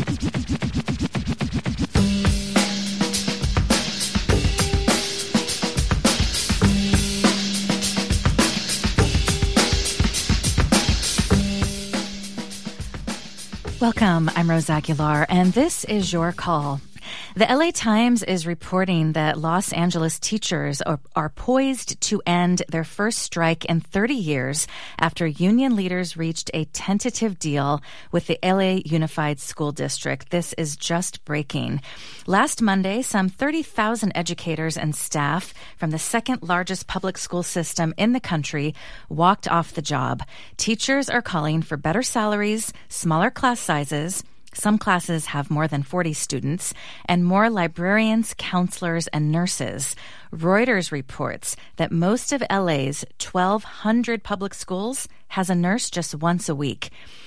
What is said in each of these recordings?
Welcome, I'm Rose Aguilar, and this is Your Call. The LA Times is reporting that Los Angeles teachers are poised to end their first strike in 30 years after union leaders reached a tentative deal with the LA Unified School District. This is just breaking. Last Monday, some 30,000 educators and staff from the second largest public school system in the country walked off the job. Teachers are calling for better salaries, smaller class sizes. Some classes have more than 40 students, and more librarians, counselors, and nurses. Reuters reports that most of LA's 1,200 public schools has a nurse just once a week.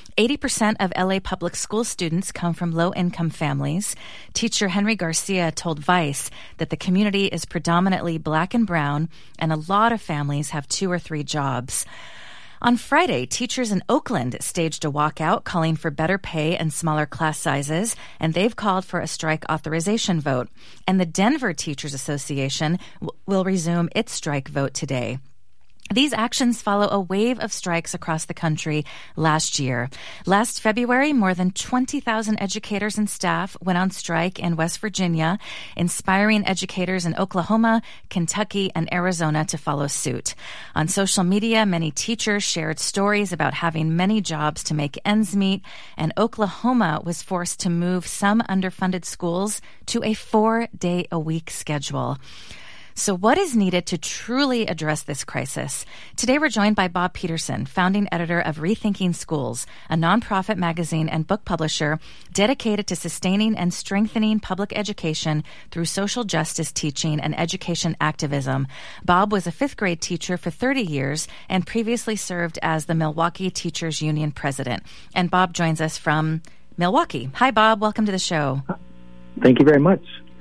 80% of LA public school students come from low-income families. Teacher Henry Garcia told Vice that the community is predominantly black and brown, and a lot of families have 2 or 3 jobs. On Friday, teachers in Oakland staged a walkout calling for better pay and smaller class sizes, and they've called for a strike authorization vote. And the Denver Teachers Association will resume its strike vote today. These actions follow a wave of strikes across the country last year. Last February, more than 20,000 educators and staff went on strike in West Virginia, inspiring educators in Oklahoma, Kentucky, and Arizona to follow suit. On social media, many teachers shared stories about having many jobs to make ends meet, and Oklahoma was forced to move some underfunded schools to a 4-day-a-week schedule. So what is needed to truly address this crisis? Today we're joined by Bob Peterson, founding editor of Rethinking Schools, a nonprofit magazine and book publisher dedicated to sustaining and strengthening public education through social justice teaching and education activism. Bob was a 5th grade teacher for 30 years and previously served as the Milwaukee Teachers Union president. And Bob joins us from Milwaukee. Hi, Bob. Welcome to the show. Thank you very much.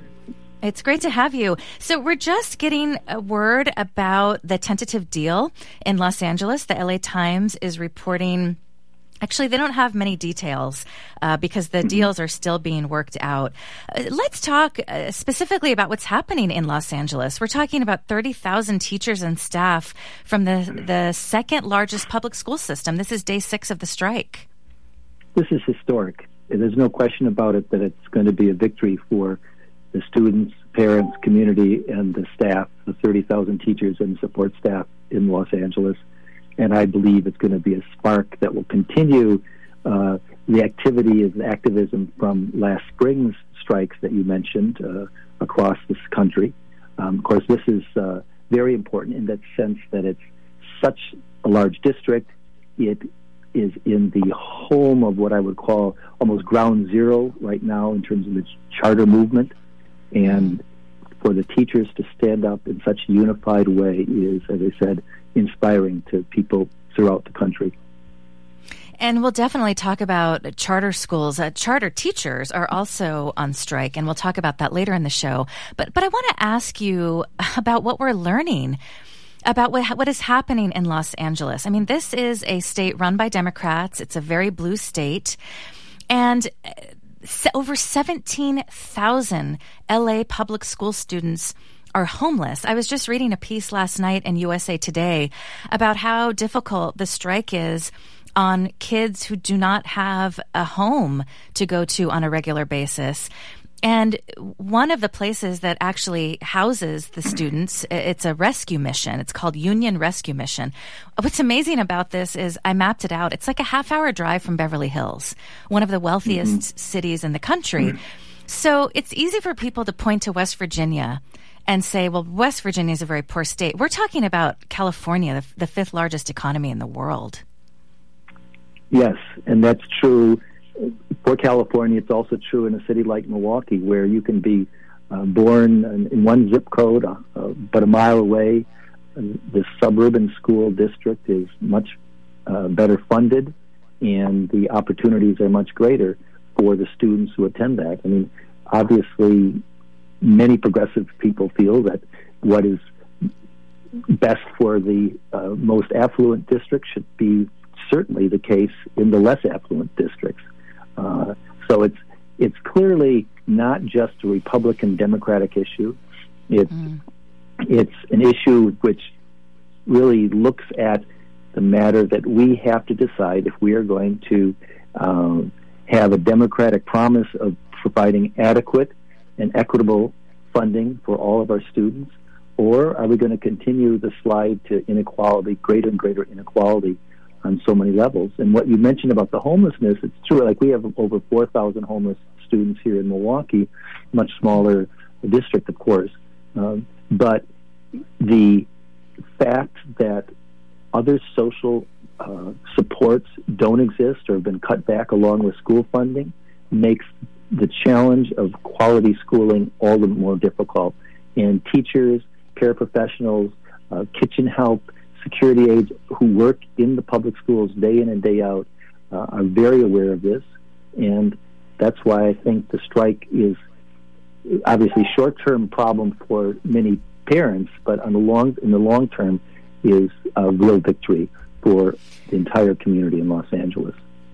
It's great to have you. So we're just getting a word about the tentative deal in Los Angeles. The LA Times is reporting, actually, they don't have many details because the deals are still being worked out. Let's talk specifically about what's happening in Los Angeles. We're talking about 30,000 teachers and staff from the second largest public school system. This is day 6 of the strike. This is historic. There's no question about it that it's going to be a victory for the students, parents, community, and the staff, the 30,000 teachers and support staff in Los Angeles. And I believe it's going to be a spark that will continue the activity of activism from last spring's strikes that you mentioned across this country. Of course, this is very important in that sense that it's such a large district. It is in the home of what I would call almost ground zero right now in terms of its charter movement. And for the teachers to stand up in such a unified way is, as I said, inspiring to people throughout the country. And we'll definitely talk about charter schools. Charter teachers are also on strike, and we'll talk about that later in the show. But I want to ask you about what we're learning about what is happening in Los Angeles. I mean, this is a state run by Democrats. It's a very blue state. And over 17,000 LA public school students are homeless. I was just reading a piece last night in USA Today about how difficult the strike is on kids who do not have a home to go to on a regular basis. And one of the places that actually houses the students, it's a rescue mission. It's called Union Rescue Mission. What's amazing about this is I mapped it out. It's like a half-hour drive from Beverly Hills, one of the wealthiest cities in the country. So it's easy for people to point to West Virginia and say, well, West Virginia is a very poor state. We're talking about California, the 5th largest economy in the world. Yes, and that's true. For California, it's also true in a city like Milwaukee, where you can be born in one zip code, but a mile away. The suburban school district is much better funded, and the opportunities are much greater for the students who attend that. I mean, obviously, many progressive people feel that what is best for the most affluent districts should be certainly the case in the less affluent districts. So it's clearly not just a Republican-Democratic issue. It's an issue which really looks at the matter that we have to decide if we are going to have a democratic promise of providing adequate and equitable funding for all of our students, or are we going to continue the slide to inequality, greater and greater inequality on so many levels? And what you mentioned about the homelessness, it's true. Like, we have over 4,000 homeless students here in Milwaukee, much smaller district, of course. But the fact that other social supports don't exist or have been cut back along with school funding makes the challenge of quality schooling all the more difficult. And teachers, paraprofessionals, kitchen help, security aides who work in the public schools day in and day out are very aware of this. And that's why I think the strike is obviously a short-term problem for many parents, but in the long term is a real victory for the entire community in Los Angeles.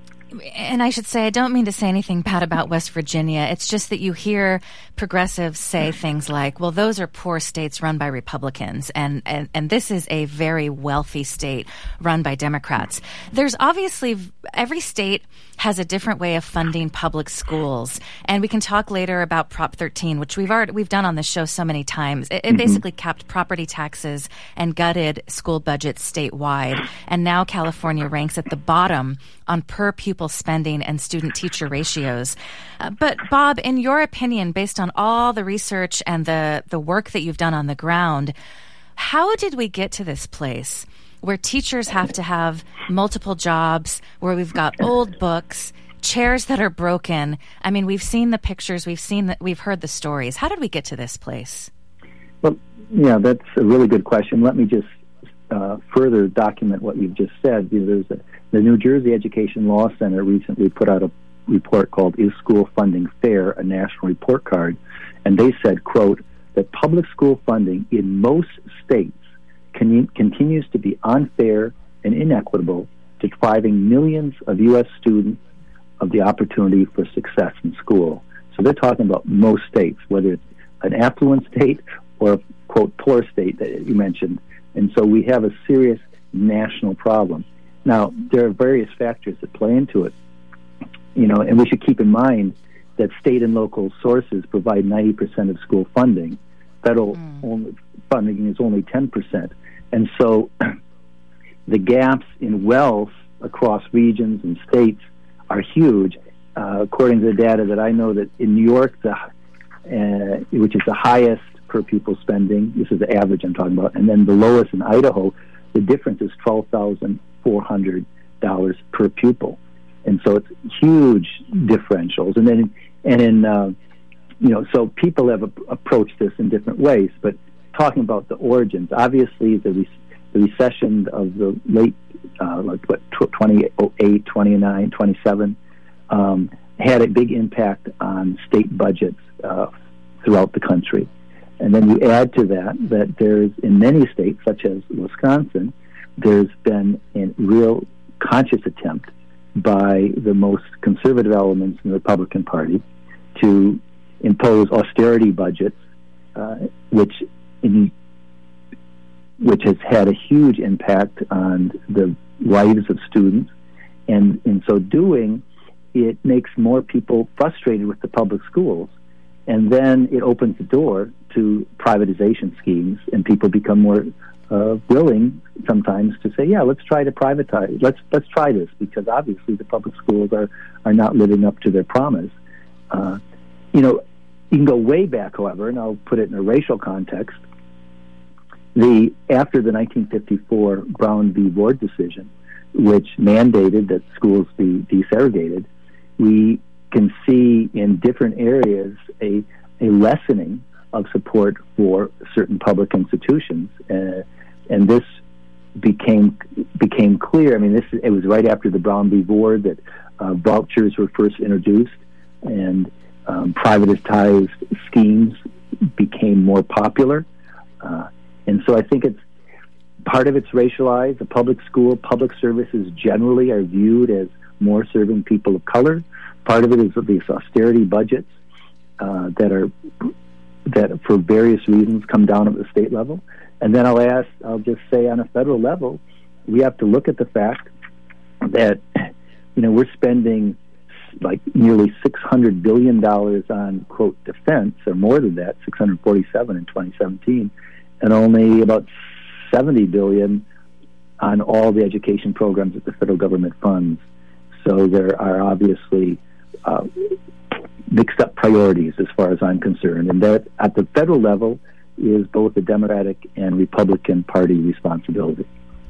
And I should say, I don't mean to say anything bad about West Virginia. It's just that you hear progressives say things like, well, those are poor states run by Republicans, and this is a very wealthy state run by Democrats. There's obviously, every state has a different way of funding public schools, and we can talk later about Prop 13, which we've done on the show so many times. It basically capped property taxes and gutted school budgets statewide, and now California ranks at the bottom on per pupil spending and student-teacher ratios. But Bob, in your opinion, based on all the research and the work that you've done on the ground, how did we get to this place where teachers have to have multiple jobs, where we've got old books, chairs that are broken? I mean, we've seen the pictures, we've heard the stories. How did we get to this place? Well, yeah, that's a really good question. Let me just further document what you've just said. The New Jersey Education Law Center recently put out a report called Is School Funding Fair? A National Report Card. And they said, quote, that public school funding in most states continues to be unfair and inequitable, depriving millions of U.S. students of the opportunity for success in school. So they're talking about most states, whether it's an affluent state or a, quote, poor state that you mentioned. And so we have a serious national problem. Now, there are various factors that play into it, and we should keep in mind that state and local sources provide 90% of school funding. Federal funding is only 10%. And so the gaps in wealth across regions and states are huge. According to the data that I know, that in New York, which is the highest per pupil spending, this is the average I'm talking about, and then the lowest in Idaho, the difference is $12,400 per pupil. And so it's huge differentials. So people have approached this in different ways. But talking about the origins, obviously the recession of the late, 2008, 29, 27, had a big impact on state budgets throughout the country. And then you add to that there's, in many states, such as Wisconsin, there's been a real conscious attempt by the most conservative elements in the Republican Party to impose austerity budgets, which has had a huge impact on the lives of students. And in so doing, it makes more people frustrated with the public schools. And then it opens the door to privatization schemes, and people become more willing sometimes to say, yeah, let's try to privatize. Let's try this, because obviously the public schools are not living up to their promise. You can go way back, however, and I'll put it in a racial context. After the 1954 Brown v. Board decision, which mandated that schools be desegregated, we can see in different areas a lessening of support for certain public institutions, and this became clear. I mean, it was right after the Brown v. Board that vouchers were first introduced, and privatized schemes became more popular, and so I think part of it's racialized. The public services generally are viewed as more serving people of color. Part of it is these austerity budgets that for various reasons come down at the state level. And then I'll just say on a federal level, we have to look at the fact that, we're spending like nearly $600 billion on, quote, defense, or more than that, 647 in 2017, and only about $70 billion on all the education programs that the federal government funds. So there are obviously mixed up priorities as far as I'm concerned, and that at the federal level is both the Democratic and Republican Party responsibility.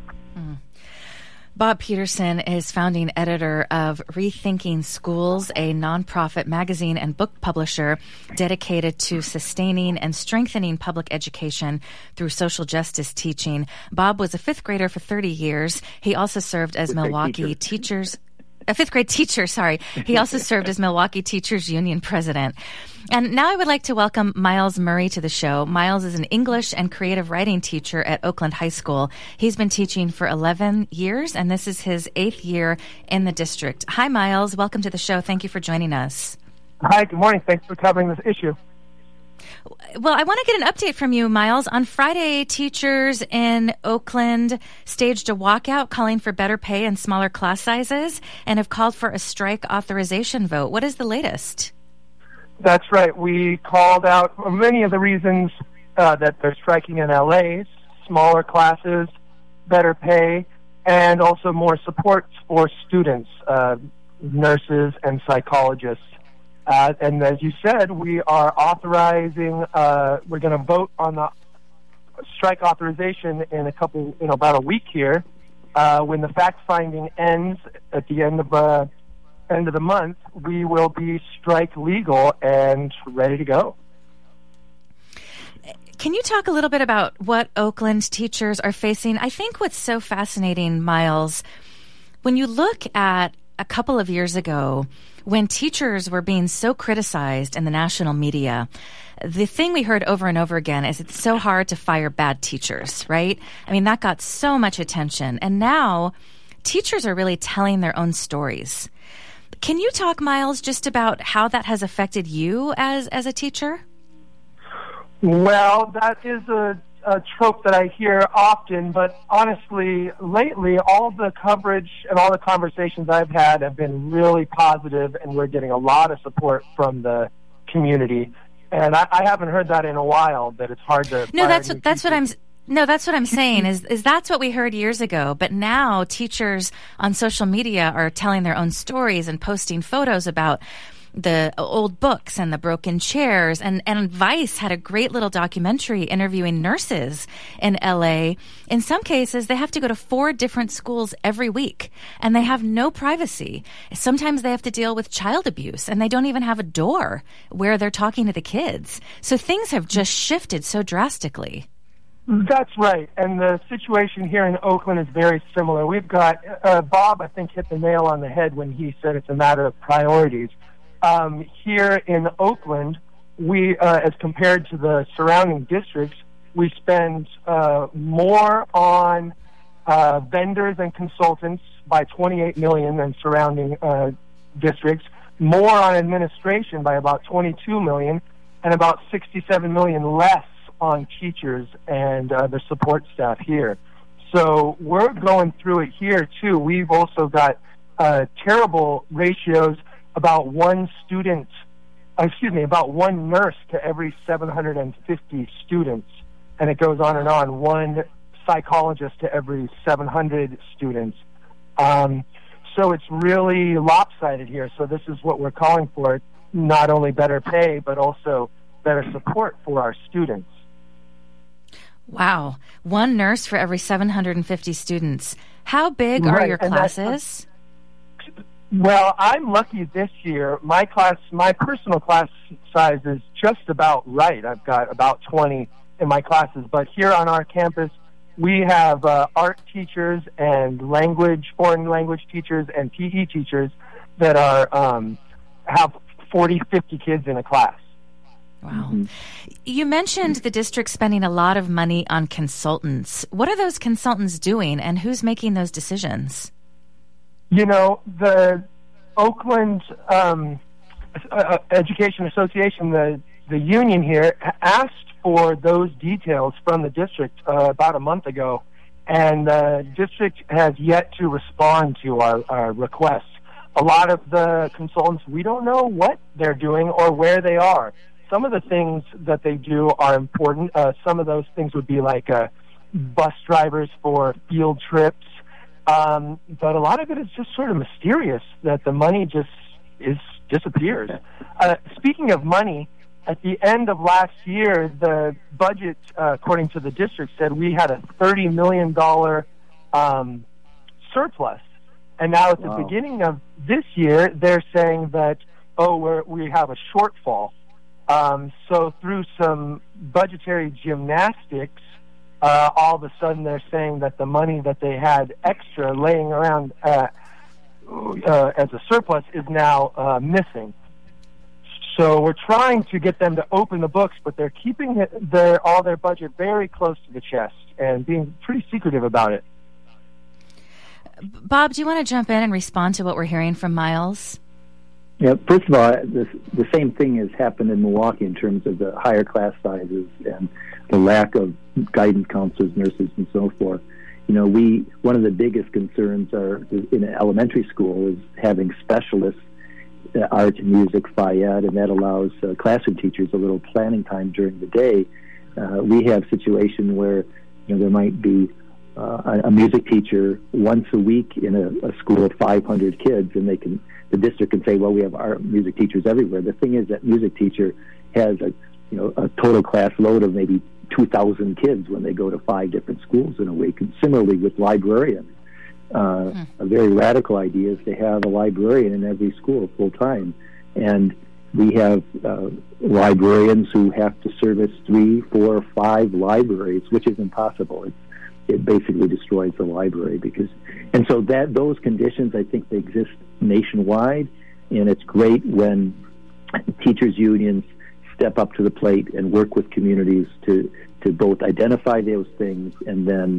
Bob Peterson is founding editor of Rethinking Schools, a nonprofit magazine and book publisher dedicated to sustaining and strengthening public education through social justice teaching. Bob was a fifth grader for 30 years. He also served as Milwaukee Teachers... A fifth grade teacher, sorry. He also served as Milwaukee Teachers Union president. And now I would like to welcome Miles Murray to the show. Miles is an English and creative writing teacher at Oakland High School. He's been teaching for 11 years, and this is his 8th year in the district. Hi, Miles. Welcome to the show. Thank you for joining us. Hi, good morning. Thanks for covering this issue. Well, I want to get an update from you, Miles. On Friday, teachers in Oakland staged a walkout calling for better pay and smaller class sizes and have called for a strike authorization vote. What is the latest? That's right. We called out many of the reasons that they're striking in LA: smaller classes, better pay, and also more support for students, nurses, and psychologists. And as you said, we are authorizing, we're going to vote on the strike authorization in about a week here. When the fact-finding ends at the end of the month, we will be strike legal and ready to go. Can you talk a little bit about what Oakland teachers are facing? I think what's so fascinating, Miles, when you look at a couple of years ago, when teachers were being so criticized in the national media, the thing we heard over and over again is it's so hard to fire bad teachers, right? I mean, that got so much attention. And now teachers are really telling their own stories. Can you talk, Miles, just about how that has affected you as a teacher? Well, that is a trope that I hear often, but honestly, lately, all the coverage and all the conversations I've had have been really positive, and we're getting a lot of support from the community. And I haven't heard that in a while, that it's hard to... No, that's what I'm saying is that's what we heard years ago. But now teachers on social media are telling their own stories and posting photos about the old books and the broken chairs. And Vice had a great little documentary interviewing nurses in LA. In some cases, they have to go to 4 different schools every week, and they have no privacy. Sometimes they have to deal with child abuse, and they don't even have a door where they're talking to the kids. So things have just shifted so drastically. That's right. And the situation here in Oakland is very similar. We've got, Bob, I think, hit the nail on the head when he said it's a matter of priorities. Here in Oakland, we, as compared to the surrounding districts, we spend more on vendors and consultants by $28 million than surrounding districts, more on administration by about $22 million, and about $67 million less on teachers and the support staff here. So we're going through it here, too. We've also got terrible ratios, about one nurse to every 750 students, and it goes on and on, one psychologist to every 700 students. So it's really lopsided here. So this is what we're calling for, not only better pay, but also better support for our students. Wow. One nurse for every 750 students. How big are your classes? Well, I'm lucky this year. My personal class size is just about right. I've got about 20 in my classes. But here on our campus, we have art teachers and foreign language teachers and PE teachers that have 40, 50 kids in a class. Wow. Mm-hmm. You mentioned the district spending a lot of money on consultants. What are those consultants doing, and who's making those decisions? You know, the Oakland Education Association, the union here, asked for those details from the district about a month ago, and the district has yet to respond to our request. A lot of the consultants, we don't know what they're doing or where they are. Some of the things that they do are important. Some of those things would be like bus drivers for field trips. But a lot of it is just sort of mysterious that the money just disappears. Speaking of money, at the end of last year, the budget, according to the district, said we had a $30 million surplus. And now at the beginning of this year, they're saying that, we have a shortfall. So through some budgetary gymnastics, all of a sudden they're saying that the money that they had extra laying around as a surplus is now missing. So we're trying to get them to open the books, but they're keeping all their budget very close to the chest and being pretty secretive about it. Bob, do you want to jump in and respond to what we're hearing from Miles? Yeah, first of all, the same thing has happened in Milwaukee in terms of the higher class sizes and the lack of guidance counselors, nurses, and so forth. One of the biggest concerns in an elementary school is having specialists, art and music, phy-ed, and that allows classroom teachers a little planning time during the day. We have a situation where there might be a music teacher once a week in a school of 500 kids, and the district can say, well, we have our music teachers everywhere. The thing is that music teacher has a total class load of maybe 2,000 kids when they go to 5 different schools in a week. And similarly with librarians, a very radical idea is to have a librarian in every school full time. And we have librarians who have to service 3, 4, 5 libraries, which is impossible. It basically destroys the library and so those conditions, I think, they exist nationwide, and it's great when teachers unions step up to the plate and work with communities to both identify those things and then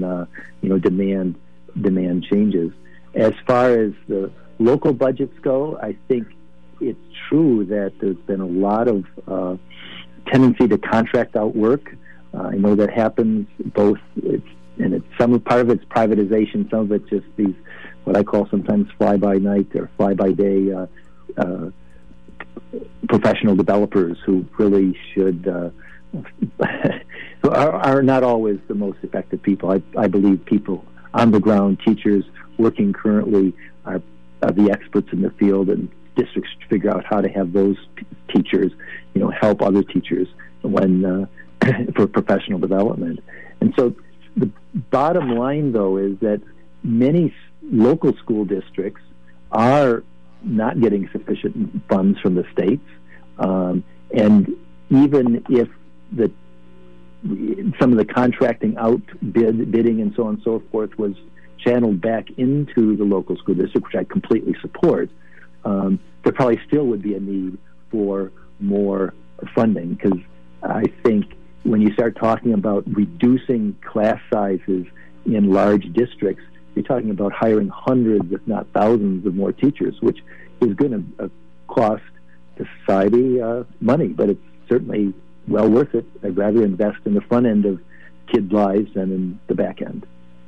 demand changes. As far as the local budgets go, I think it's true that there's been a lot of tendency to contract out work. I know that happens both. Part of it's privatization, some of it's just these what I call sometimes fly-by-night or fly-by-day professional developers who really should are not always the most effective people. I believe people on the ground, teachers working currently, are the experts in the field, and districts should figure out how to have those teachers, help other teachers when for professional development. And so the bottom line, though, is that many local school districts are not getting sufficient funds from the states, and even if some of the contracting out bidding and so on and so forth was channeled back into the local school district, which I completely support, there probably still would be a need for more funding, because I think when you start talking about reducing class sizes in large districts, you're talking about hiring hundreds, if not thousands, of more teachers, which is going to cost the society money, but it's certainly well worth it. I'd rather invest in the front end of kids' lives than in the back end.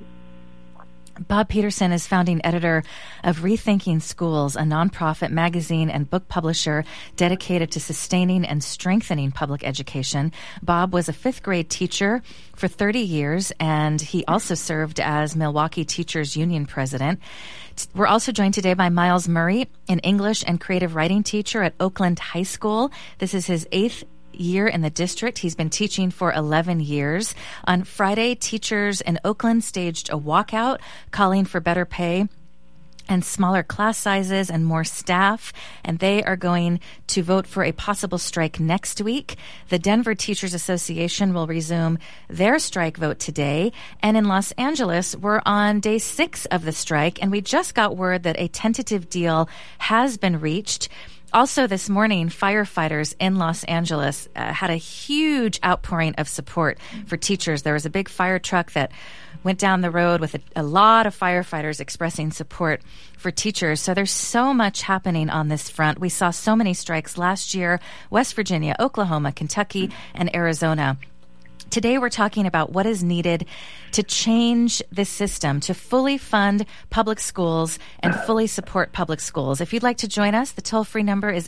Bob Peterson is founding editor of Rethinking Schools, a nonprofit magazine and book publisher dedicated to sustaining and strengthening public education. Bob was a 5th grade teacher for 30 years, and he also served as Milwaukee Teachers Union president. We're also joined today by Miles Murray, an English and creative writing teacher at Oakland High School. This is his 8th year in the district. He's been teaching for 11 years. On Friday, teachers in Oakland staged a walkout calling for better pay and smaller class sizes and more staff, and they are going to vote for a possible strike next week. The Denver Teachers Association will resume their strike vote today, and in Los Angeles, we're on day 6 of the strike, and we just got word that a tentative deal has been reached. Also this morning, firefighters in Los Angeles had a huge outpouring of support for teachers. There was a big fire truck that went down the road with a lot of firefighters expressing support for teachers. So there's so much happening on this front. We saw so many strikes last year: West Virginia, Oklahoma, Kentucky, and Arizona. Today, we're talking about what is needed to change this system, to fully fund public schools and fully support public schools. If you'd like to join us, the toll-free number is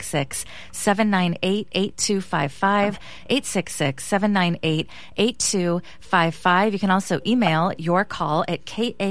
866-798-8255, 866-798-8255. You can also email your call at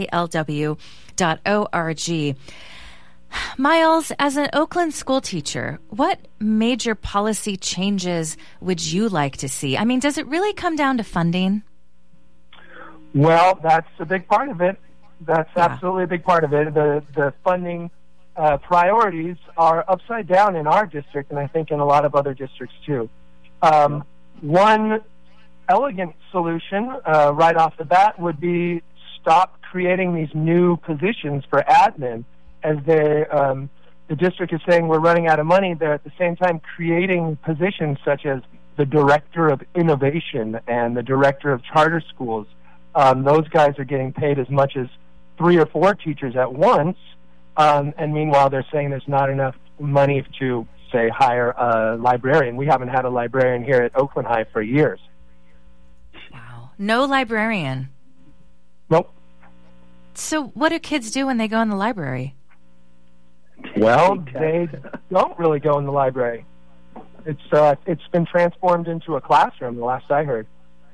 kalw.org. Miles, as an Oakland school teacher, what major policy changes would you like to see? I mean, does it really come down to funding? Well, that's a big part of it. That's absolutely a big part of it. The funding priorities are upside down in our district, and I think in a lot of other districts too. One elegant solution right off the bat would be stop creating these new positions for admin. As the district is saying we're running out of money, they're at the same time creating positions such as the director of innovation and the director of charter schools. Those guys are getting paid as much as 3 or 4 teachers at once, and meanwhile they're saying there's not enough money to, say, hire a librarian. We haven't had a librarian here at Oakland High for years. Wow. No librarian? Nope. So what do kids do when they go in the library? Well, they don't really go in the library. It's been transformed into a classroom, the last I heard.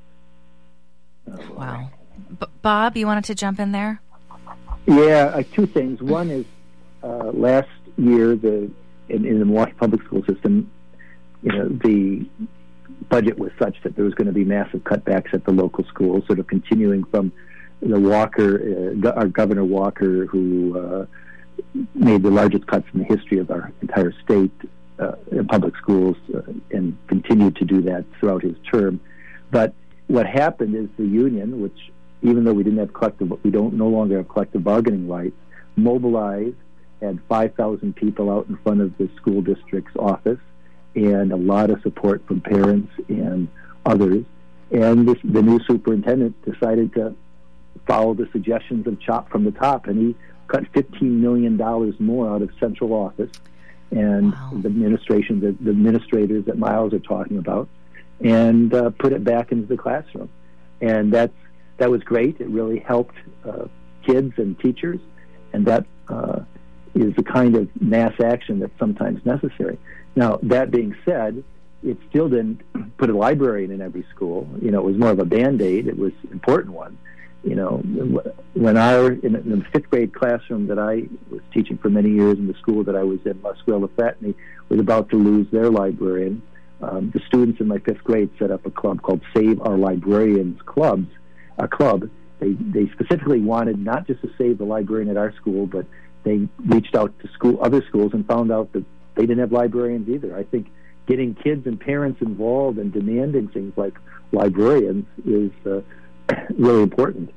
Wow. Bob, you wanted to jump in there? Yeah, 2 things. One is last year in the Milwaukee public school system, the budget was such that there was going to be massive cutbacks at the local schools, sort of continuing from the Walker, our Governor Walker, who made the largest cuts in the history of our entire state in public schools, and continued to do that throughout his term. But what happened is the union, which even though we no longer have collective bargaining rights, mobilized, had 5,000 people out in front of the school district's office, and a lot of support from parents and others. And the new superintendent decided to follow the suggestions of Chop from the top, and he cut $15 million more out of central office and the administration, the administrators that Miles are talking about, and put it back into the classroom. And that was great. It really helped kids and teachers, and that is the kind of mass action that's sometimes necessary. Now, that being said, it still didn't put a librarian in every school. It was more of a Band-Aid. It was an important one. When in the 5th grade classroom that I was teaching for many years in the school that I was in, Musqueam-Lafayette, was about to lose their librarian, the students in my 5th grade set up a club called Save Our Librarians Club. They specifically wanted not just to save the librarian at our school, but they reached out to other schools and found out that they didn't have librarians either. I think getting kids and parents involved and demanding things like librarians is really important.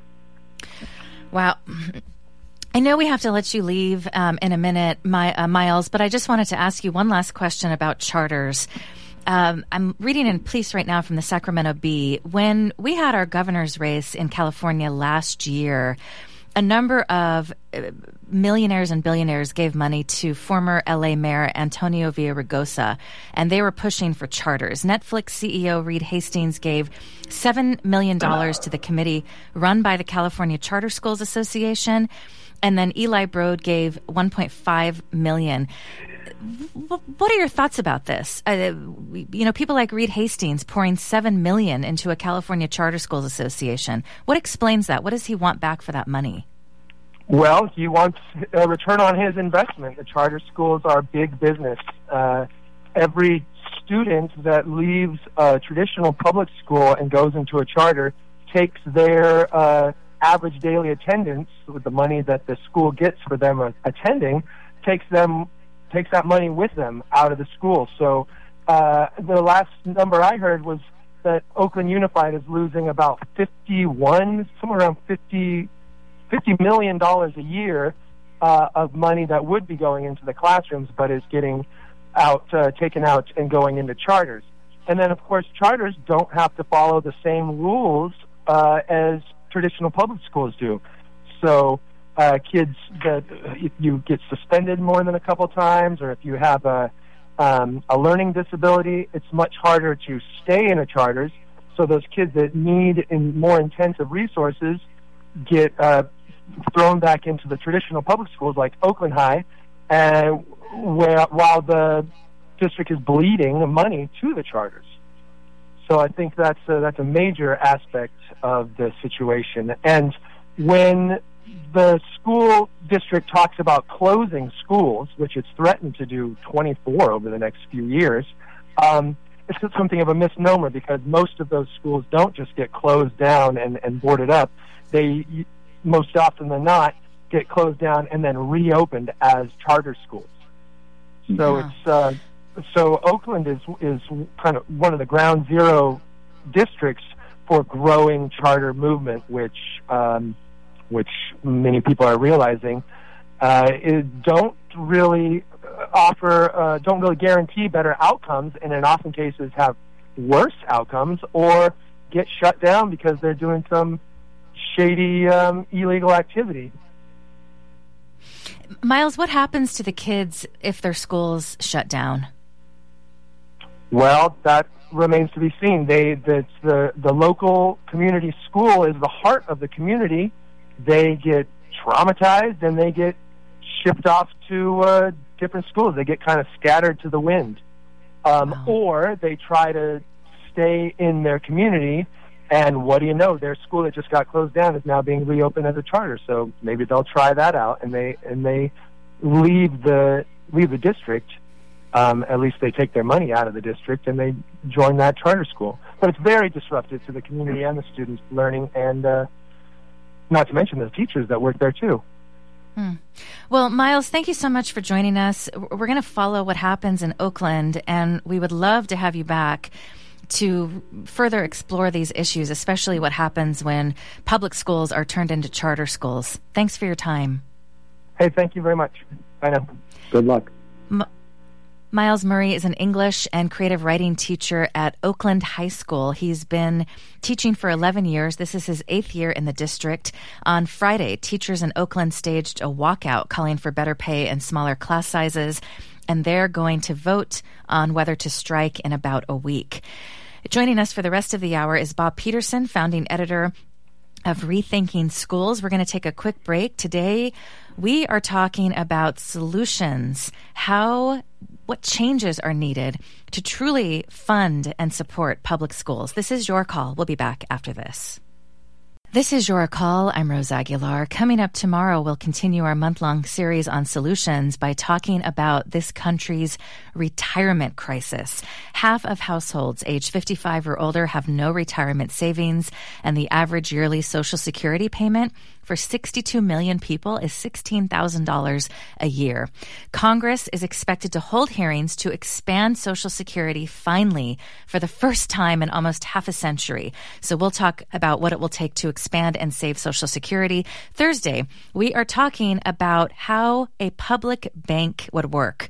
Wow. I know we have to let you leave in a minute, Miles, but I just wanted to ask you one last question about charters. I'm reading in Police right now from the Sacramento Bee. When we had our governor's race in California last year, a number of millionaires and billionaires gave money to former LA Mayor Antonio Villaraigosa, and they were pushing for charters. Netflix CEO Reed Hastings gave $7 million to the committee run by the California Charter Schools Association, and then Eli Broad gave $1.5 million. What are your thoughts about this? People like Reed Hastings pouring $7 million into a California Charter Schools Association. What explains that? What does he want back for that money? Well, he wants a return on his investment. The charter schools are big business. Every student that leaves a traditional public school and goes into a charter takes their average daily attendance with the money that the school gets for them attending, takes that money with them out of the school. So the last number I heard was that Oakland Unified is losing about somewhere around $50 million a year of money that would be going into the classrooms, but is getting taken out and going into charters. And then, of course, charters don't have to follow the same rules as traditional public schools do. So kids that if you get suspended more than a couple times, or if you have a learning disability, it's much harder to stay in a charters. So those kids that need more intensive resources get thrown back into the traditional public schools like Oakland High, and while the district is bleeding money to the charters. So I think that's a major aspect of the situation. And when the school district talks about closing schools, which it's threatened to do 24 over the next few years, it's something of a misnomer, because most of those schools don't just get closed down and boarded up. They, most often than not, get closed down and then reopened as charter schools. So it's so Oakland is kind of one of the ground zero districts for growing charter movement, which many people are realizing don't really guarantee better outcomes, and in often cases have worse outcomes, or get shut down because they're doing some shady illegal activity. Miles, what happens to the kids if their schools shut down? Well, that remains to be seen. The local community school is the heart of the community. They get traumatized and they get shipped off to different schools. They get kind of scattered to the wind. Or they try to stay in their community, and what do you know? Their school that just got closed down is now being reopened as a charter. So maybe they'll try that out, and they leave the district. At least they take their money out of the district and they join that charter school. But it's very disruptive to the community and the students learning, and not to mention the teachers that work there too. Well, Miles, thank you so much for joining us. We're going to follow what happens in Oakland, and we would love to have you back to further explore these issues, especially what happens when public schools are turned into charter schools. Thanks for your time. Hey, thank you very much. Bye now. Good luck. Miles Murray is an English and creative writing teacher at Oakland High School. He's been teaching for 11 years. This is his 8th year in the district. On Friday, teachers in Oakland staged a walkout calling for better pay and smaller class sizes, and they're going to vote on whether to strike in about a week. Joining us for the rest of the hour is Bob Peterson, founding editor of Rethinking Schools. We're going to take a quick break. Today, we are talking about solutions, what changes are needed to truly fund and support public schools. This is Your Call. We'll be back after this. This is Your Call. I'm Rose Aguilar. Coming up tomorrow, we'll continue our month-long series on solutions by talking about this country's retirement crisis. Half of households age 55 or older have no retirement savings, and the average yearly Social Security payment for 62 million people is $16,000 a year. Congress is expected to hold hearings to expand Social Security finally for the first time in almost half a century. So we'll talk about what it will take to expand and save Social Security. Thursday, we are talking about how a public bank would work.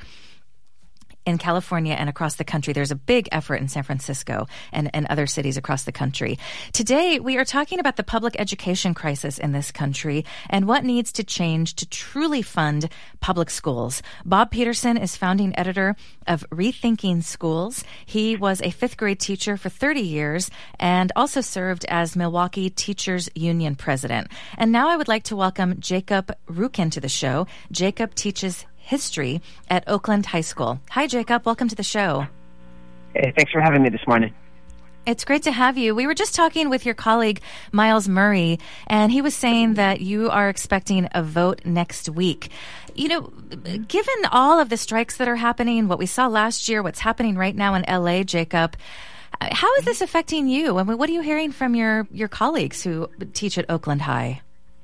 In California and across the country, there's a big effort in San Francisco and other cities across the country. Today, we are talking about the public education crisis in this country and what needs to change to truly fund public schools. Bob Peterson is founding editor of Rethinking Schools. He was a 5th grade teacher for 30 years and also served as Milwaukee Teachers Union president. And now I would like to welcome Jacob Rukin to the show. Jacob teaches history at Oakland High School. Hi, Jacob. Welcome to the show. Hey, thanks for having me this morning. It's great to have you. We were just talking with your colleague, Miles Murray, and he was saying that you are expecting a vote next week. You know, given all of the strikes that are happening, what we saw last year, what's happening right now in L.A., Jacob, how is this affecting you? I mean, what are you hearing from your colleagues who teach at Oakland High?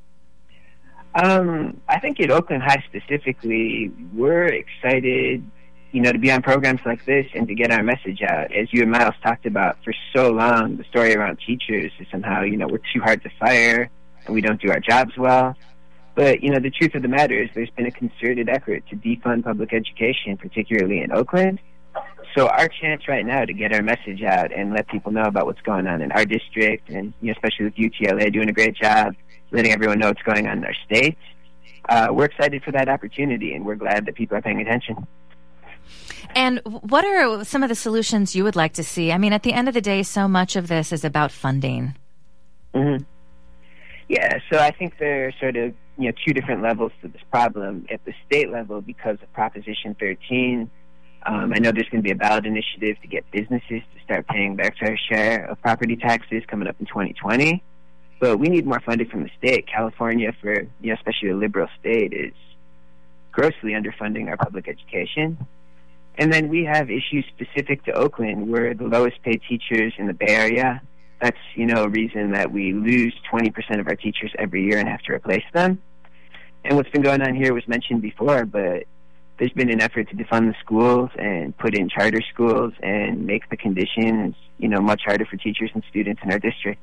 I think at Oakland High specifically, we're excited, to be on programs like this and to get our message out. As you and Miles talked about for so long, the story around teachers is somehow, we're too hard to fire and we don't do our jobs well. But, the truth of the matter is there's been a concerted effort to defund public education, particularly in Oakland. So our chance right now to get our message out and let people know about what's going on in our district, and especially with UTLA doing a great job letting everyone know what's going on in our state, we're excited for that opportunity, and we're glad that people are paying attention. And what are some of the solutions you would like to see? I mean, at the end of the day, so much of this is about funding. Mm-hmm. Yeah, so I think there are sort of two different levels to this problem. At the state level, because of Proposition 13, I know there's going to be a ballot initiative to get businesses to start paying their fair share of property taxes coming up in 2020. But we need more funding from the state. California, for especially a liberal state, is grossly underfunding our public education. And then we have issues specific to Oakland. We're the lowest paid teachers in the Bay Area. That's, a reason that we lose 20% of our teachers every year and have to replace them. And what's been going on here was mentioned before, but there's been an effort to defund the schools and put in charter schools and make the conditions, much harder for teachers and students in our district.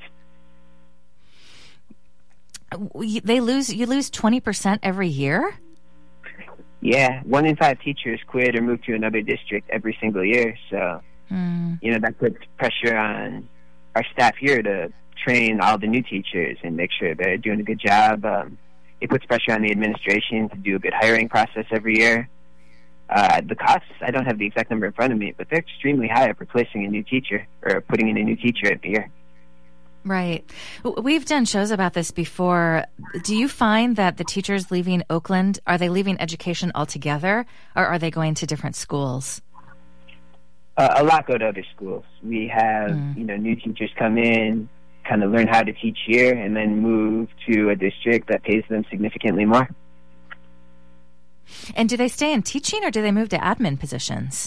You lose 20% every year? Yeah, 1 in 5 teachers quit or move to another district every single year. So, that puts pressure on our staff here to train all the new teachers and make sure they're doing a good job. It puts pressure on the administration to do a good hiring process every year. The costs, I don't have the exact number in front of me, but they're extremely high of replacing a new teacher or putting in a new teacher every year. Right. We've done shows about this before. Do you find that the teachers leaving Oakland, are they leaving education altogether, or are they going to different schools? A lot go to other schools. We have, new teachers come in, kind of learn how to teach here, and then move to a district that pays them significantly more. And do they stay in teaching, or do they move to admin positions?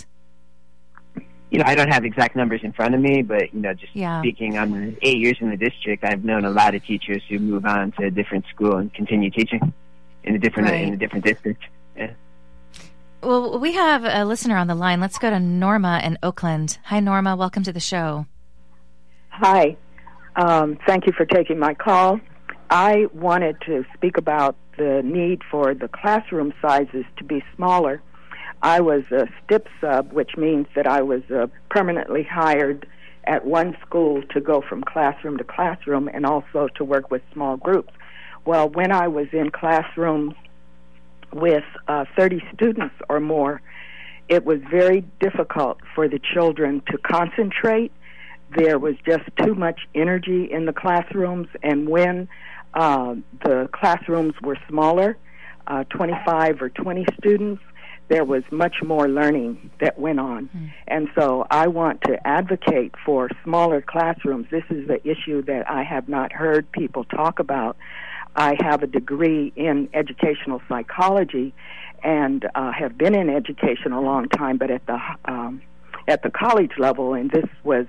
I don't have exact numbers in front of me, but, speaking on 8 years in the district, I've known a lot of teachers who move on to a different school and continue teaching in a different district. Yeah. Well, we have a listener on the line. Let's go to Norma in Oakland. Hi, Norma. Welcome to the show. Hi. Thank you for taking my call. I wanted to speak about the need for the classroom sizes to be smaller. I was a STIP sub, which means that I was permanently hired at one school to go from classroom to classroom and also to work with small groups. Well, when I was in classrooms with 30 students or more, it was very difficult for the children to concentrate. There was just too much energy in the classrooms, and when the classrooms were smaller, 25 or 20 students, there was much more learning that went on. And so I want to advocate for smaller classrooms. This is the issue that I have not heard people talk about. I have a degree in educational psychology and have been in education a long time, but at the college level, and this was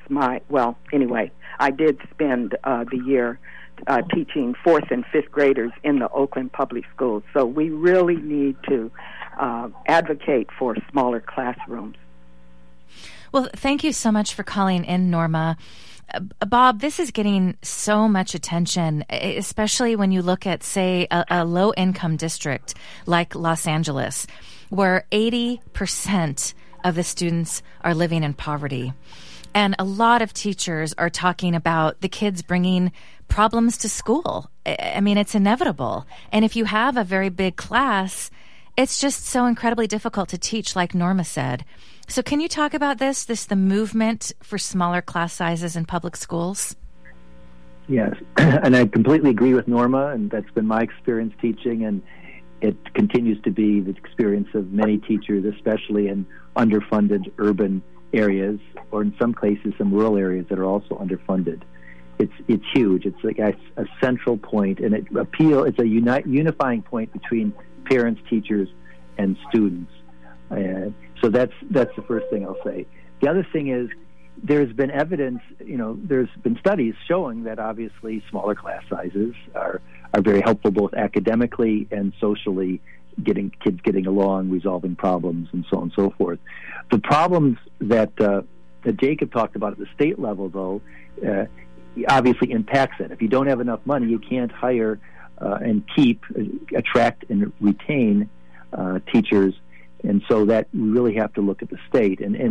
I did spend the year teaching 4th and 5th graders in the Oakland public schools. So we really need to advocate for smaller classrooms. Well, thank you so much for calling in, Norma. Bob, this is getting so much attention, especially when you look at, say, a low-income district like Los Angeles, where 80% of the students are living in poverty. And a lot of teachers are talking about the kids bringing problems to school. I mean, it's inevitable. And if you have a very big class, it's just so incredibly difficult to teach, like Norma said. So can you talk about the movement for smaller class sizes in public schools? Yes, and I completely agree with Norma, and that's been my experience teaching, and it continues to be the experience of many teachers, especially in underfunded urban areas, or in some cases some rural areas that are also underfunded. It's huge. It's like a central point, and it's a unifying point between parents, teachers, and students. So that's the first thing I'll say. The other thing is there's been evidence, there's been studies showing that obviously smaller class sizes are very helpful both academically and socially, kids getting along, resolving problems, and so on and so forth. The problems that Jacob talked about at the state level, though, obviously impacts it. If you don't have enough money, you can't hire and attract and retain teachers, and so that we really have to look at the state. And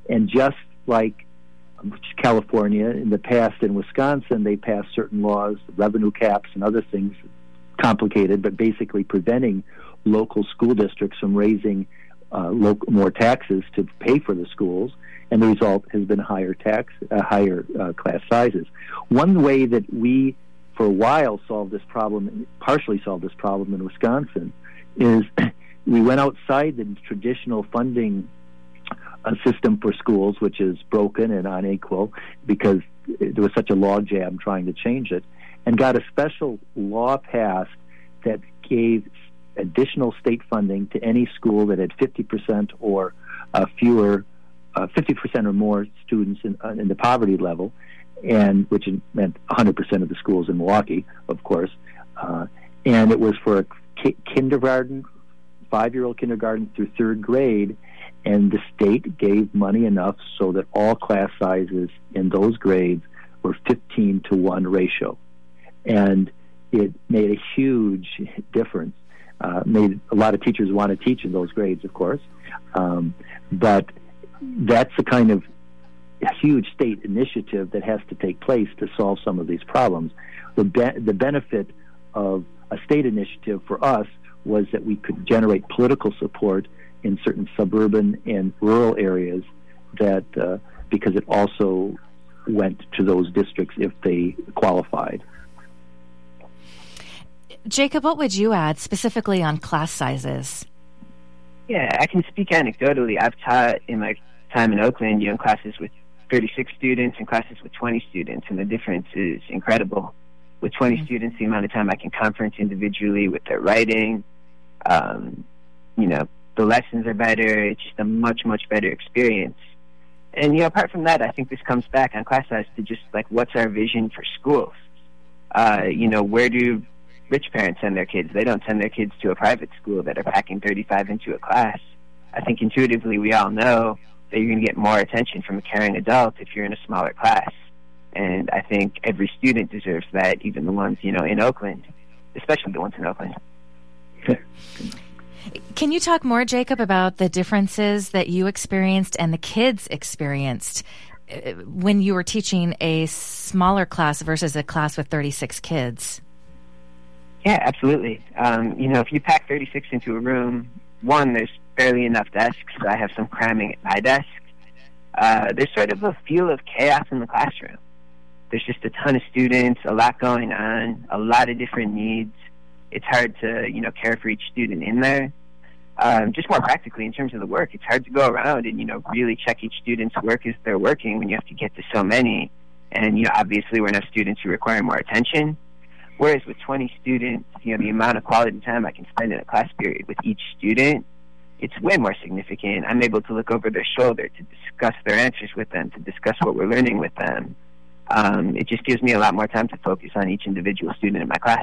And just like California in the past, in Wisconsin, they passed certain laws, revenue caps and other things, complicated, but basically preventing local school districts from raising more taxes to pay for the schools, and the result has been higher class sizes. One way that we, for a while, partially solved this problem in Wisconsin, is we went outside the traditional funding system for schools, which is broken and unequal because there was such a logjam trying to change it, and got a special law passed that gave additional state funding to any school that had 50% or fewer, 50% or more students in the poverty level, and which meant 100% of the schools in Milwaukee, of course. And it was for a kindergarten, 5-year-old kindergarten through 3rd grade, and the state gave money enough so that all class sizes in those grades were 15-to-1 ratio. And it made a huge difference. Made a lot of teachers want to teach in those grades, of course. But that's the kind of huge state initiative that has to take place to solve some of these problems. The benefit of a state initiative for us was that we could generate political support in certain suburban and rural areas that because it also went to those districts if they qualified. Jacob, what would you add specifically on class sizes? Yeah, I can speak anecdotally. I've taught in my time in Oakland, in classes with 36 students and classes with 20 students, and the difference is incredible. With 20 students, the amount of time I can conference individually with their writing, the lessons are better. It's just a much, much better experience. And, apart from that, I think this comes back on class size to just, what's our vision for schools? Where do rich parents send their kids? They don't send their kids to a private school that are packing 35 into a class. I think intuitively we all know that you're going to get more attention from a caring adult if you're in a smaller class. And I think every student deserves that, even the ones, in Oakland, especially the ones in Oakland. Can you talk more, Jacob, about the differences that you experienced and the kids experienced when you were teaching a smaller class versus a class with 36 kids? Yeah, absolutely. If you pack 36 into a room, one, there's barely enough desks. I have some cramming at my desk. There's sort of a feel of chaos in the classroom. There's just a ton of students, a lot going on, a lot of different needs. It's hard to, care for each student in there. Just more practically, in terms of the work, it's hard to go around and, really check each student's work as they're working when you have to get to so many. And, obviously we're enough students who require more attention. Whereas with 20 students, the amount of quality time I can spend in a class period with each student, it's way more significant. I'm able to look over their shoulder to discuss their answers with them, to discuss what we're learning with them. It just gives me a lot more time to focus on each individual student in my class.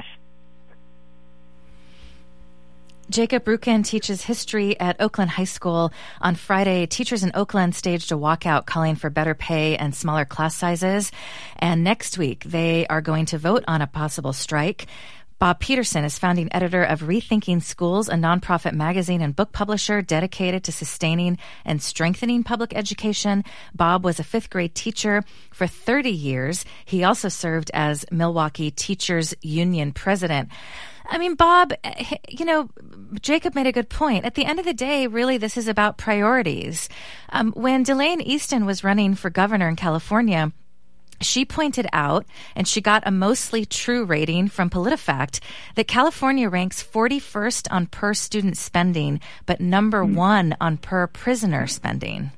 Jacob Brukin teaches history at Oakland High School. On Friday, teachers in Oakland staged a walkout calling for better pay and smaller class sizes. And next week, they are going to vote on a possible strike. Bob Peterson is founding editor of Rethinking Schools, a nonprofit magazine and book publisher dedicated to sustaining and strengthening public education. Bob was a 5th grade teacher for 30 years. He also served as Milwaukee Teachers Union president. I mean, Bob, Jacob made a good point. At the end of the day, really, this is about priorities. When Delane Easton was running for governor in California, she pointed out, and she got a mostly true rating from PolitiFact, that California ranks 41st on per student spending, but number 1 on per prisoner spending.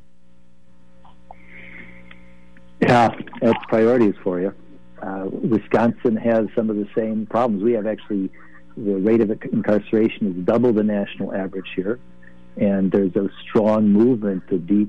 Yeah, that's priorities for you. Wisconsin has some of the same problems. We have actually, the rate of incarceration is double the national average here, and there's a strong movement to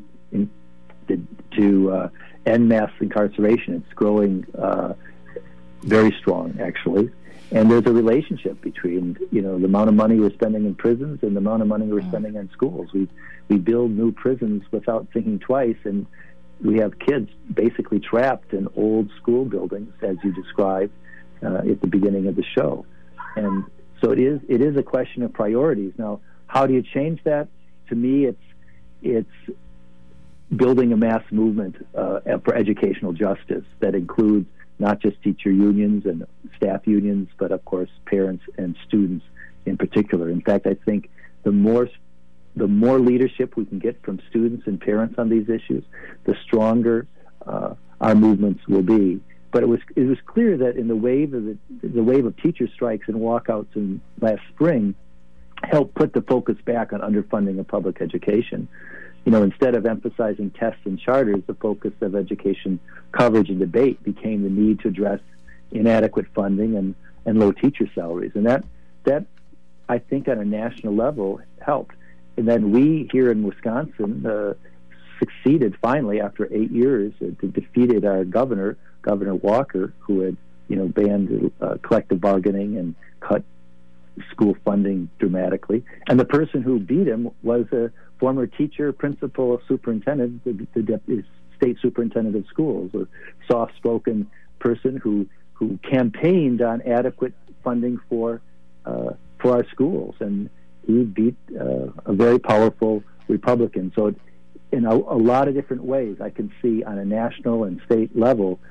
end mass incarceration. It's growing very strong, actually. And there's a relationship between, the amount of money we're spending in prisons and the amount of money we're spending in schools. We build new prisons without thinking twice, and we have kids basically trapped in old school buildings, as you described at the beginning of the show. And so it is a question of priorities. Now, how do you change that? To me, it's building a mass movement for educational justice that includes not just teacher unions and staff unions, but of course parents and students in particular. In fact, I think the more leadership we can get from students and parents on these issues, the stronger our movements will be. But it was clear that in the wave of teacher strikes and walkouts in last spring helped put the focus back on underfunding of public education. Instead of emphasizing tests and charters, the focus of education coverage and debate became the need to address inadequate funding and low teacher salaries. And that I think on a national level helped. And then we here in Wisconsin succeeded finally after 8 years to defeated our Governor Walker, who had banned collective bargaining and cut school funding dramatically. And the person who beat him was a former teacher, principal, superintendent, the state superintendent of schools, a soft-spoken person who campaigned on adequate funding for our schools, and he beat a very powerful Republican. So in a lot of different ways, I can see on a national and state level,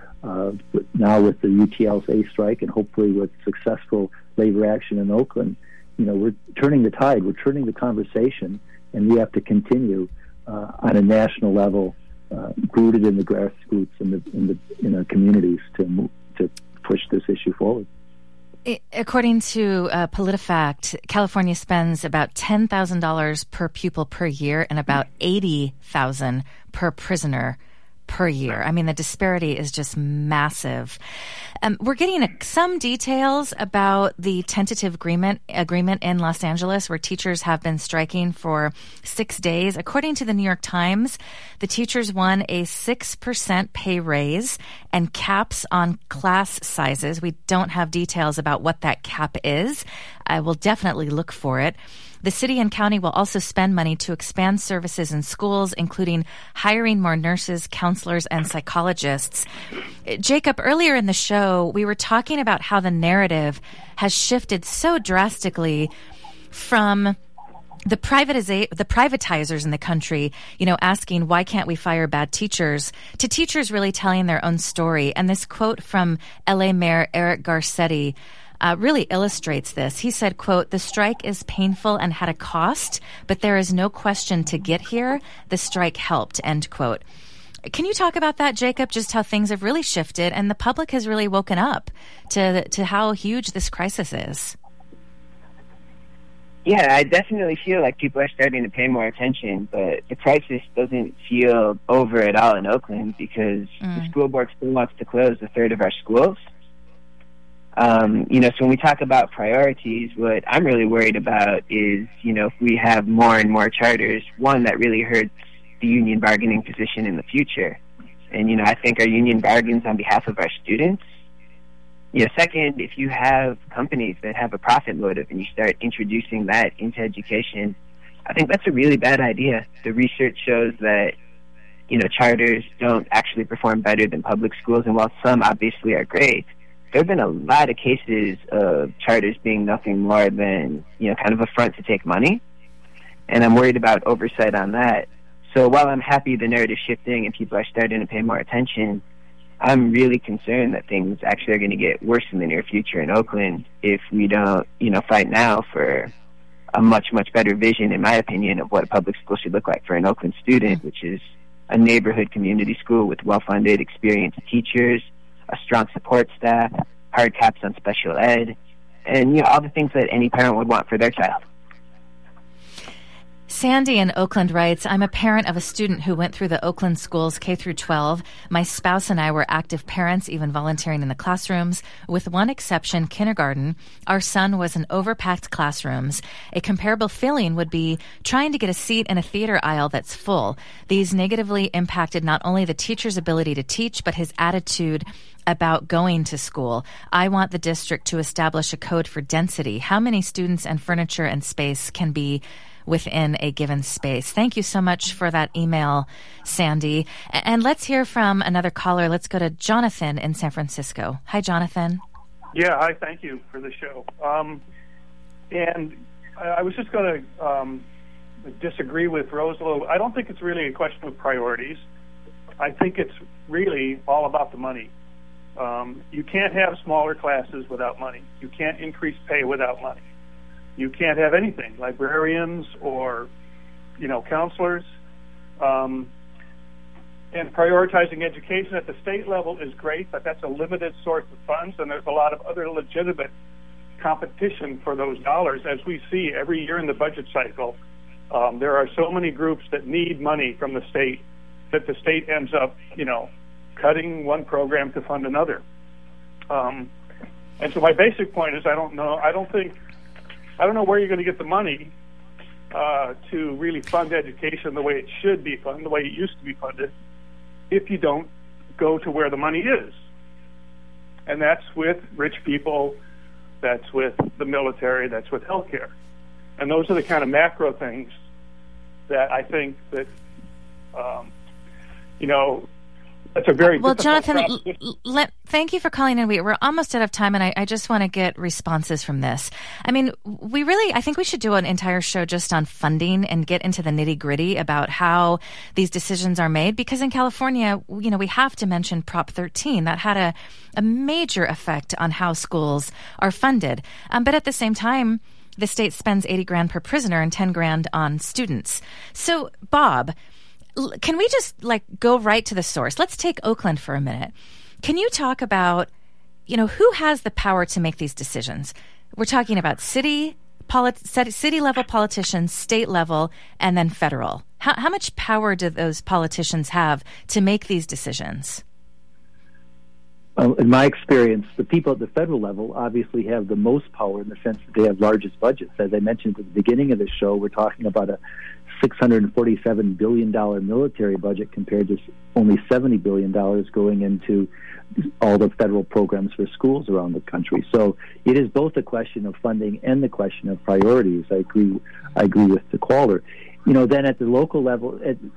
now with the UTLA strike and hopefully with successful labor action in Oakland, we're turning the tide, we're turning the conversation, and we have to continue on a national level, rooted in the grassroots in our communities to push this issue forward. According to PolitiFact, California spends about $10,000 per pupil per year and about $80,000 per prisoner per year. I mean, the disparity is just massive. We're getting some details about the tentative agreement in Los Angeles, where teachers have been striking for 6 days. According to the New York Times, the teachers won a 6% pay raise and caps on class sizes. We don't have details about what that cap is. I will definitely look for it. The city and county will also spend money to expand services in schools, including hiring more nurses, counselors, and psychologists. Jacob, earlier in the show, we were talking about how the narrative has shifted so drastically from the privatizers in the country, asking why can't we fire bad teachers, to teachers really telling their own story. And this quote from LA Mayor Eric Garcetti really illustrates this. He said, quote, "The strike is painful and had a cost, but there is no question to get here. The strike helped," end quote. Can you talk about that, Jacob, just how things have really shifted and the public has really woken up to how huge this crisis is? Yeah, I definitely feel like people are starting to pay more attention, but the crisis doesn't feel over at all in Oakland because the school board still wants to close a third of our schools. So when we talk about priorities, what I'm really worried about is, if we have more and more charters, one, that really hurts the union bargaining position in the future. And, I think our union bargains on behalf of our students. Second, if you have companies that have a profit motive and you start introducing that into education, I think that's a really bad idea. The research shows that, charters don't actually perform better than public schools, and while some obviously are great, there have been a lot of cases of charters being nothing more than, kind of a front to take money. And I'm worried about oversight on that. So while I'm happy the narrative's shifting and people are starting to pay more attention, I'm really concerned that things actually are going to get worse in the near future in Oakland if we don't, fight now for a much, much better vision, in my opinion, of what a public school should look like for an Oakland student, which is a neighborhood community school with well-funded, experienced teachers, a strong support staff, hard caps on special ed, and all the things that any parent would want for their child. Sandy in Oakland writes, "I'm a parent of a student who went through the Oakland schools K through 12. My spouse and I were active parents, even volunteering in the classrooms. With one exception, kindergarten, our son was in overpacked classrooms. A comparable feeling would be trying to get a seat in a theater aisle that's full. These negatively impacted not only the teacher's ability to teach, but his attitude about going to school. I want the district to establish a code for density. How many students and furniture and space can be within a given space?" Thank you so much for that email, Sandy. And let's hear from another caller. Let's go to Jonathan in San Francisco. Hi, Jonathan. Yeah, hi, thank you for the show. And I was just going to disagree with Rose a little. I don't think it's really a question of priorities. I think it's really all about the money. You can't have smaller classes without money. You can't increase pay without money. You can't have anything, librarians or, counselors. And prioritizing education at the state level is great, but that's a limited source of funds, and there's a lot of other legitimate competition for those dollars. As we see every year in the budget cycle, there are so many groups that need money from the state that the state ends up, cutting one program to fund another. And so my basic point is I don't know where you're going to get the money to really fund education the way it should be funded, the way it used to be funded, if you don't go to where the money is. And that's with rich people, that's with the military, that's with healthcare. And those are the kind of macro things that I think that, that's a very well, Jonathan, thank you for calling in. We're almost out of time, and I just want to get responses from this. I mean, I think we should do an entire show just on funding and get into the nitty-gritty about how these decisions are made, because in California, we have to mention Prop 13. That had a major effect on how schools are funded. But at the same time, the state spends $80,000 per prisoner and $10,000 on students. So, Bob, can we just go right to the source? Let's take Oakland for a minute. Can you talk about, who has the power to make these decisions? We're talking about city level politicians, state level, and then federal. How much power do those politicians have to make these decisions? In my experience, the people at the federal level obviously have the most power in the sense that they have largest budgets. As I mentioned at the beginning of the show, we're talking about a $647 billion military budget compared to only $70 billion going into all the federal programs for schools around the country. So it is both a question of funding and the question of priorities. I agree with the caller. Then at the local level,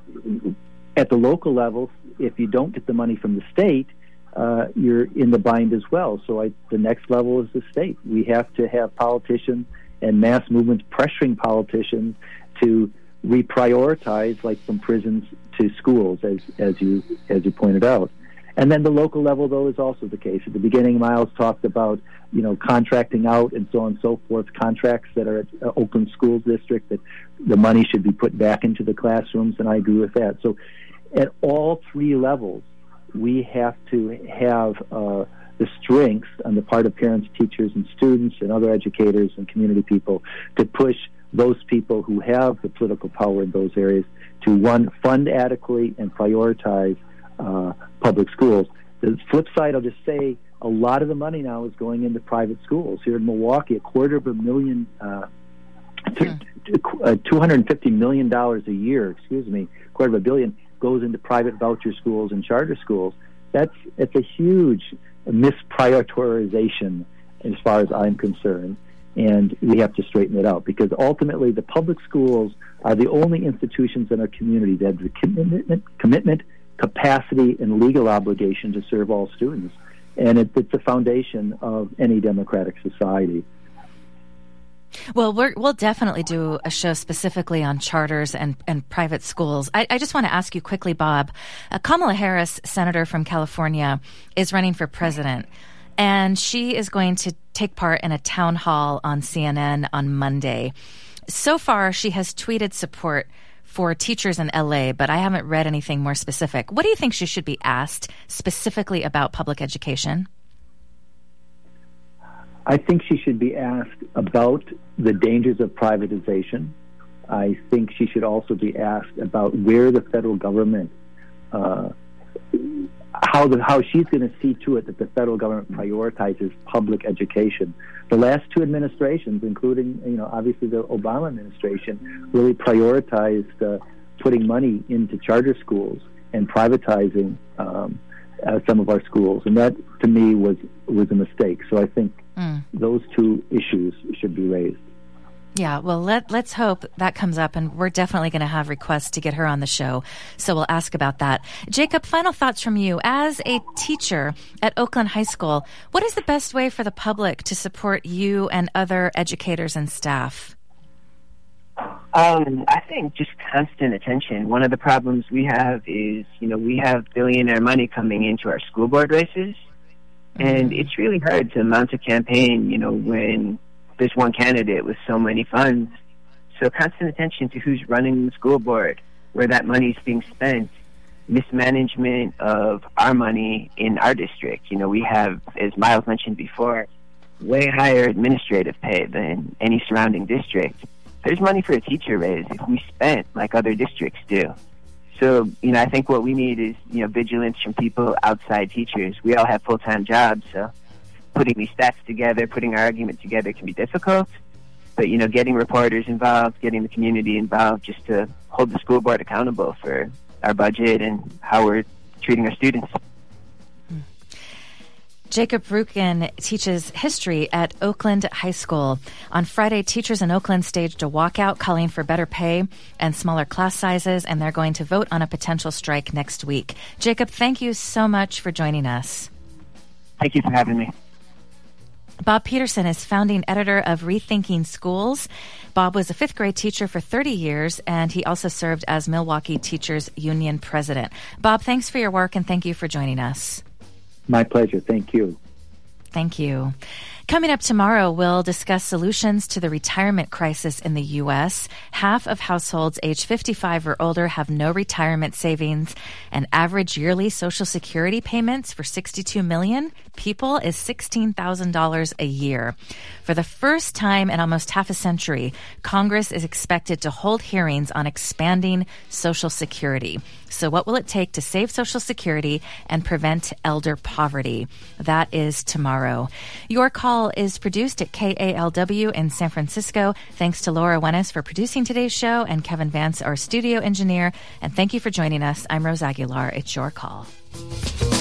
if you don't get the money from the state, you're in the bind as well. So the next level is the state. We have to have politicians and mass movements pressuring politicians to reprioritize, like from prisons to schools, as you pointed out. And then the local level, though, is also the case. At the beginning, Miles talked about contracting out and so on and so forth, contracts that are at Oakland School District, that the money should be put back into the classrooms, and I agree with that. So at all three levels, we have to have the strength on the part of parents, teachers, and students and other educators and community people to push those people who have the political power in those areas to, one, fund adequately and prioritize public schools. The flip side, I'll just say, a lot of the money now is going into private schools. Here in Milwaukee, $250 million a year, $250 million, goes into private voucher schools and charter schools. It's a huge misprioritization as far as I'm concerned. And we have to straighten it out, because ultimately the public schools are the only institutions in our community that have the commitment, capacity, and legal obligation to serve all students. And it's the foundation of any democratic society. Well, we'll definitely do a show specifically on charters and private schools. I just want to ask you quickly, Bob. Kamala Harris, senator from California, is running for president. And she is going to take part in a town hall on CNN on Monday. So far, she has tweeted support for teachers in LA, but I haven't read anything more specific. What do you think she should be asked specifically about public education? I think she should be asked about the dangers of privatization. I think she should also be asked about where the federal government how she's going to see to it that the federal government prioritizes public education. The last two administrations, including obviously the Obama administration, really prioritized putting money into charter schools and privatizing some of our schools, and that to me was a mistake. So I think those two issues should be raised. Yeah, well, let's hope that comes up, and we're definitely going to have requests to get her on the show, so we'll ask about that. Jacob, final thoughts from you. As a teacher at Oakland High School, what is the best way for the public to support you and other educators and staff? I think just constant attention. One of the problems we have is, we have billionaire money coming into our school board races, and it's really hard to mount a campaign, when there's one candidate with so many funds. So constant attention to who's running the school board, where that money is being spent, mismanagement of our money in our district. We have, as Miles mentioned before, way higher administrative pay than any surrounding district. There's money for a teacher raise if we spent like other districts do. So, I think what we need is, vigilance from people outside teachers. We all have full-time jobs, so putting these stats together, putting our argument together can be difficult. But, getting reporters involved, getting the community involved just to hold the school board accountable for our budget and how we're treating our students. Jacob Rukin teaches history at Oakland High School. On Friday, teachers in Oakland staged a walkout calling for better pay and smaller class sizes, and they're going to vote on a potential strike next week. Jacob, thank you so much for joining us. Thank you for having me. Bob Peterson is founding editor of Rethinking Schools. Bob was a fifth grade teacher for 30 years, and he also served as Milwaukee Teachers Union president. Bob, thanks for your work, and thank you for joining us. My pleasure. Thank you. Thank you. Coming up tomorrow, we'll discuss solutions to the retirement crisis in the U.S. Half of households age 55 or older have no retirement savings, and average yearly Social Security payments for 62 million people is $16,000 a year. For the first time in almost half a century, Congress is expected to hold hearings on expanding Social Security. So what will it take to save Social Security and prevent elder poverty? That is tomorrow. Your Call is produced at KALW in San Francisco. Thanks to Laura Wennes for producing today's show and Kevin Vance, our studio engineer. And thank you for joining us. I'm Rose Aguilar. It's Your Call.